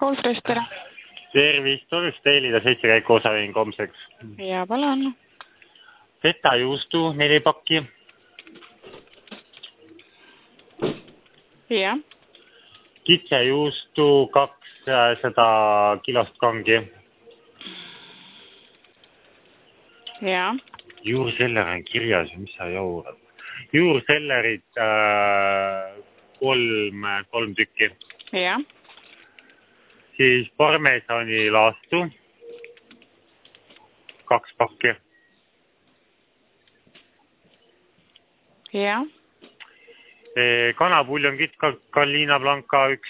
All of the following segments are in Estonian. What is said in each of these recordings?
Golfrest, tere. Tervist, oleks teilida 7 käiku osaviin homseks. Ja palun. Feta juustu 4 pakki. Ja. Kitse juustu 200 kilost kangi. Ja. Juurseller on kirjas, mis sa jaurad. Juursellerid 3 tükki. Ja. Siis parmesani laastu 2 pakki. Ja. Kanapuljongit Galina Blanca 1.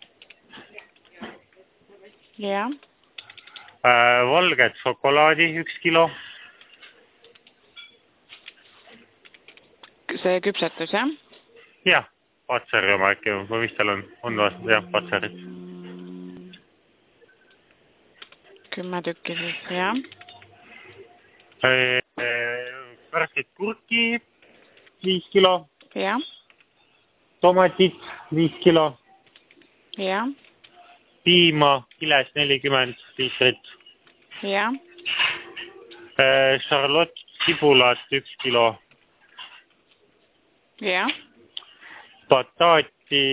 Ja. Valget šokolaadi 1 kilo. See küpsetus, jah? Jah, Patseri oma äkki, või mis tal on vastu, jah, Patserit. 10 tükki siis, jah. Värsket kurki 5 kilo. Ja. Tomatit 5 kilo. Ja. Piima kiles 40 liitrit. Ja. Charlotte sibulat 1 kilo. Ja. Bataati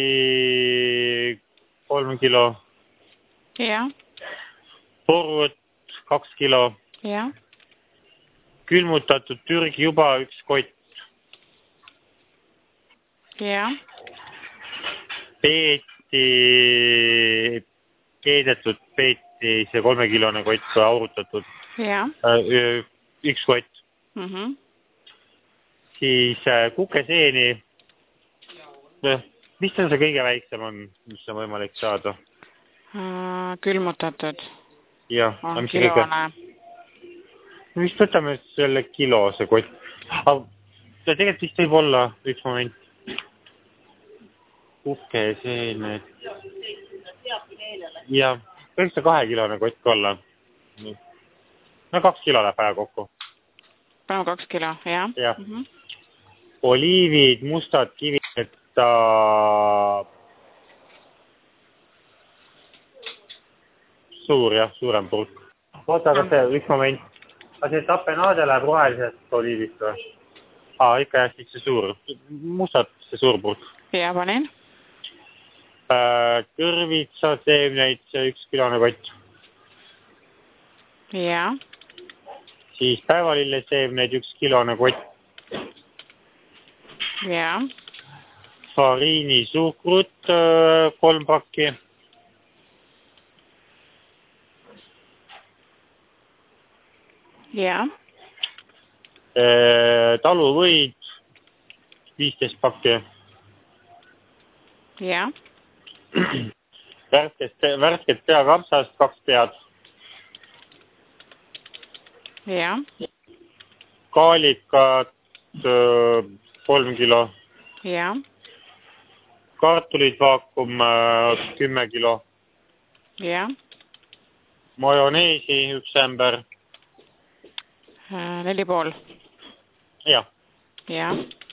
3 kilo. Ja. Porut 2 kilo. Ja. Külmutatud Türgi juba 1 kott. Ja. Keedetud peeti see 3-kilone kott aurutatud. Ja. 1 kott. Siis kukeseeni. Mis on see kõige väiksem on, mis on võimalik saada? Külmutatud. Jah. On kilone. Vist võtame selle kilo see kott. Tegelikult vist võib olla üks moment. Kukeseened. Jah. Võiks see 2-kilone kott olla. No 2 kilo läheb päeva kokku. Paneme 2 kilo, jah? Jah. Oliivid, mustad kivita suur, jah, suurem pulk. Oota, kas see üks moment. Aga see tapenaade läheb rohelisest oliivist või? Ikka jah, siis see suur. Mustad, see suur pulk. Ja, panin. Kõrvitsaseemneid, see 1 kilone kott. Ja. Siis päevalilleseemneid 1 kilone kott. Ja. Fariini suhkrut 3 pakki. Ja. Taluvõid 15 pakki. Ja. Värsket peakapsast 2 pead. Ja. Kaalikat 3 kilo. Ja. Kartulid vaakum 10 kilo. Ja. Majoneesi 1 ämber. 4,5. Jah. Ja.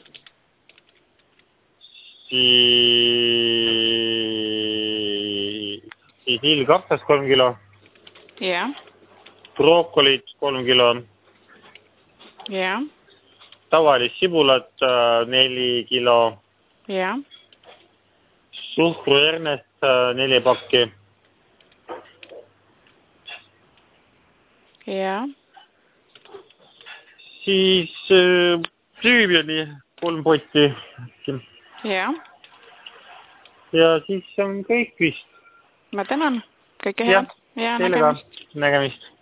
Siis ilgapsas 3 kilo. Ja. Brookolit 3 kilo. Ja. Tavalist sibulat 4 kilo. Ja. Suhkruernest 4 pakki. Ja. Siis tüübioni 3 potti. Ja. Ja siis on kõik vist. Ma tänan. Kõike Jah, head. Ja, teile ka. Nägemist.